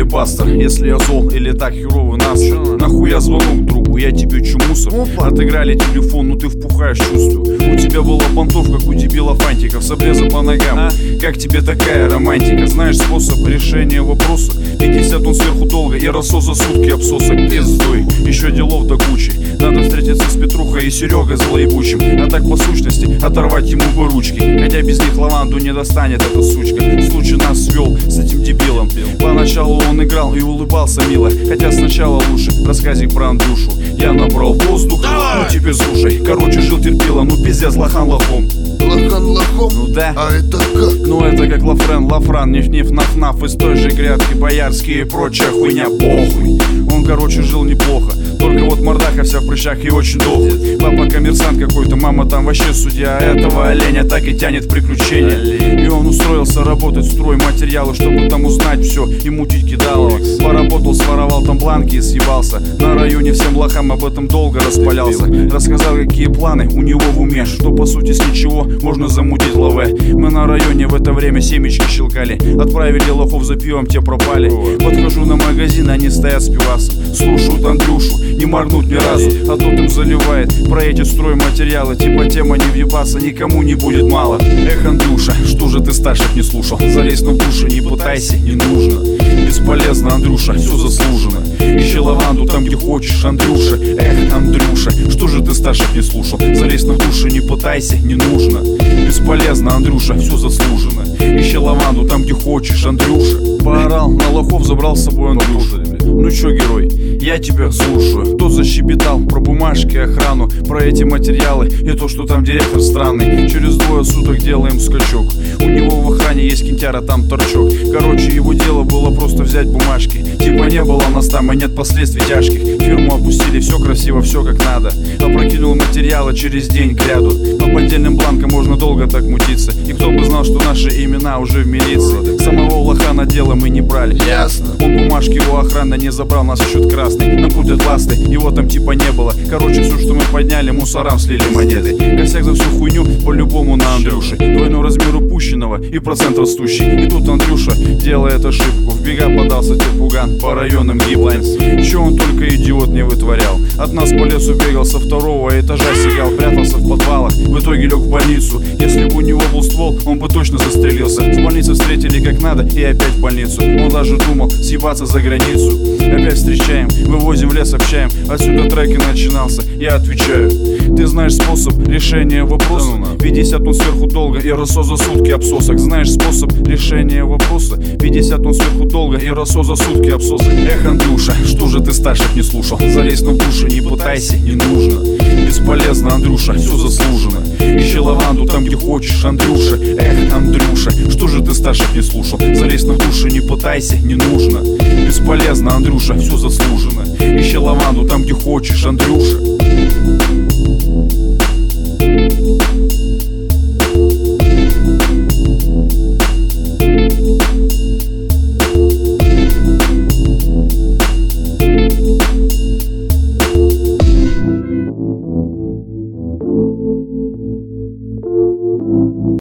пастор, если я зол или так херовый настроен. Нахуя звонок другу, я тебе чумусор. Отыграли телефон, ну ты впухаешь чувствую. У тебя была понтов, как у дебила фантиков, с обреза по ногам. Как тебе такая романтика? Знаешь способ решения вопроса? 50 тонн сверху долго и рассос за сутки обсоса пиздой. Еще делов до кучи. Надо встретиться с Петрухой и Серегой злоебучим. А так по сущности оторвать ему бы ручки. Хотя без них лаванду не достанет эта сучка. Случай нас свел с этим дебилом. Поначалу он играл и улыбался мило. Хотя сначала лучше рассказик про Андрюшу. Я набрал воздух, ну теперь слушай. Короче, жил терпила, ну пиздец, лохан лохом. Лохан лохом? Ну да. А это как? Ну это как Лафрен, Лафран, Ниф-Ниф, Наф-Наф. Из той же грядки боярские и прочая хуйня. Похуй. Он, короче, жил неплохо. Только вот мордаха вся в прыщах и очень долго. Папа коммерсант какой-то, мама там вообще судья. Этого оленя так и тянет в приключения. И он устроился работать в стройматериалы, чтобы там узнать все и мутить кидалово. Поработал, своровал там бланки и съебался. На районе всем лохам об этом долго распалялся. Рассказал, какие планы у него в уме, что по сути с ничего можно замутить лаве. Мы на районе в это время семечки щелкали. Отправили лохов за пивом, те пропали. Подхожу на магазин, они стоят с пивасом. Слушают Андрюшу, не моргнут ни разу. А тот им заливает про эти стройматериалы. Типа тема не въебаться никому не будет мало. Эх, Андрюша, что же ты старших не слушал? Залезь на душу, не пытайся, не нужно. Бесполезно, Андрюша, все заслужено. Ищи лаванду там, где хочешь, Андрюша. Эх, Андрюша, что же ты старших не слушал? Залезь на душу, не пытайся, не нужно. Бесполезно, Андрюша, все заслужено. Ищи лаванду там, где хочешь, Андрюша. Поорал на лохов, забрал с собой Андрюша. Ну чё, герой, я тебя слушаю. Кто защебетал про бумажки, охрану, про эти материалы и то, что там директор странный. Через 2 суток делаем скачок. У него в охране есть кинтяра, там торчок. Короче, его дело было просто взять бумажки. Типа не было нас там и нет последствий тяжких. Фирму опустили, все красиво, все как надо. Опрокинул материалы через день к ряду. По поддельным бланкам можно долго так мутиться. И кто бы знал, что наши имена уже в милиции. Самого лохана дела мы не брали. Ясно. Он бумажки его охрана не забрал, нас счет красный. Нам крутят ласты, его там типа не было. Короче, все, что мы подняли, мусорам слили монеты. Косяк за всю хуйню по-любому на Андрюше. Двойной размер упущенного и процент растущий. И тут Андрюша делает ошибку. В бега подался терпуган по районам гиблайнс. Че он только идиот не вытворял. От нас по лесу бегал, со 2-го этажа сигал, прятался в подвалах. В итоге лег в больницу. Если бы у него был ствол, он бы точно застрелился. С больницы встретили как надо и опять в больницу. Он даже думал съебаться за границу. Опять встречаем, вывозим в лес, общаем. Отсюда трек и начинался, я отвечаю. Ты знаешь способ решения вопроса? 50 тонн сверху долго и рассос за сутки обсосок. Знаешь способ решения вопроса? 50 тонн сверху долго и рассос за сутки обсосок. Эх, Андрюша, что же ты старших не слушал? Залезь на душу, не пытайся, не нужно. Бесполезно, Андрюша, все заслужено. Ищи лаванду там, где хочешь, Андрюша. Эх, Андрюша, что же ты старших не слушал? Залезь на душу, не пытайся, не нужно. Бесполезно, Андрюша, все заслужено. Ищи лаванду там, где хочешь, Андрюша.